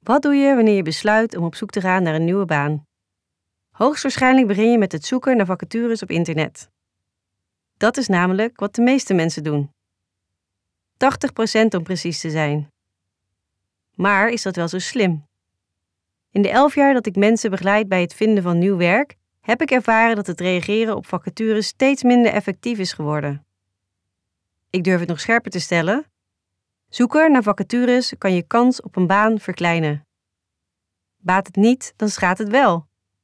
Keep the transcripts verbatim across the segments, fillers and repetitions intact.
Wat doe je wanneer je besluit om op zoek te gaan naar een nieuwe baan? Hoogstwaarschijnlijk begin je met het zoeken naar vacatures op internet. Dat is namelijk wat de meeste mensen doen. tachtig procent om precies te zijn. Maar is dat wel zo slim? In de elf jaar dat ik mensen begeleid bij het vinden van nieuw werk, heb ik ervaren dat het reageren op vacatures steeds minder effectief is geworden. Ik durf het nog scherper te stellen. Zoeken naar vacatures kan je kans op een baan verkleinen. Baat het niet, dan schaadt het wel.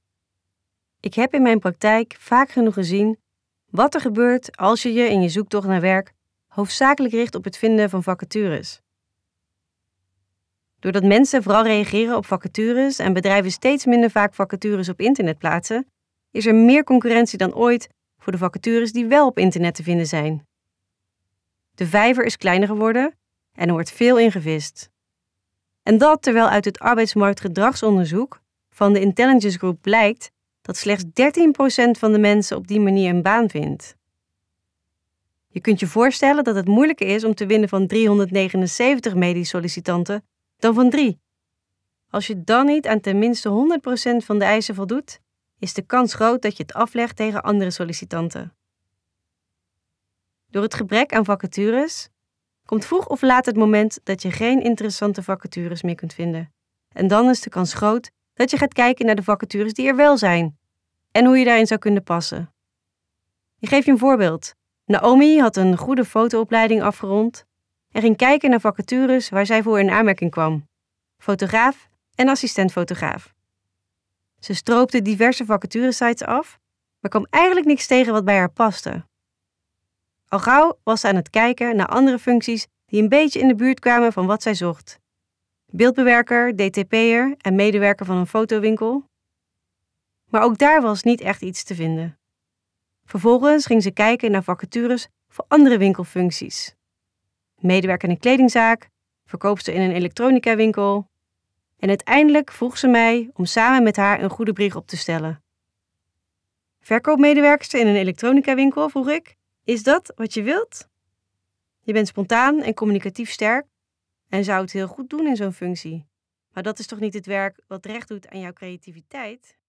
Ik heb in mijn praktijk vaak genoeg gezien wat er gebeurt als je je in je zoektocht naar werk hoofdzakelijk richt op het vinden van vacatures. Doordat mensen vooral reageren op vacatures en bedrijven steeds minder vaak vacatures op internet plaatsen, is er meer concurrentie dan ooit voor de vacatures die wel op internet te vinden zijn. De vijver is kleiner geworden en er wordt veel ingevist. En dat terwijl uit het arbeidsmarktgedragsonderzoek van de Intelligence Group blijkt dat slechts dertien procent van de mensen op die manier een baan vindt. Je kunt je voorstellen dat het moeilijker is om te winnen van driehonderdnegenenzeventig medisch sollicitanten dan van drie. Als je dan niet aan tenminste honderd procent van de eisen voldoet, is de kans groot dat je het aflegt tegen andere sollicitanten. Door het gebrek aan vacatures komt vroeg of laat het moment dat je geen interessante vacatures meer kunt vinden. En dan is de kans groot dat je gaat kijken naar de vacatures die er wel zijn en hoe je daarin zou kunnen passen. Ik geef je een voorbeeld. Naomi had een goede fotoopleiding afgerond en ging kijken naar vacatures waar zij voor in aanmerking kwam. Fotograaf en assistent-fotograaf. Ze stroopte diverse vacaturesites af, maar kwam eigenlijk niks tegen wat bij haar paste. Al gauw was ze aan het kijken naar andere functies die een beetje in de buurt kwamen van wat zij zocht. Beeldbewerker, D T P'er en medewerker van een fotowinkel. Maar ook daar was niet echt iets te vinden. Vervolgens ging ze kijken naar vacatures voor andere winkelfuncties. Medewerker in een kledingzaak, verkoopster in een elektronica-winkel. En uiteindelijk vroeg ze mij om samen met haar een goede brief op te stellen. Verkoopmedewerkster in een elektronica-winkel, vroeg ik. Is dat wat je wilt? Je bent spontaan en communicatief sterk en zou het heel goed doen in zo'n functie. Maar dat is toch niet het werk wat recht doet aan jouw creativiteit?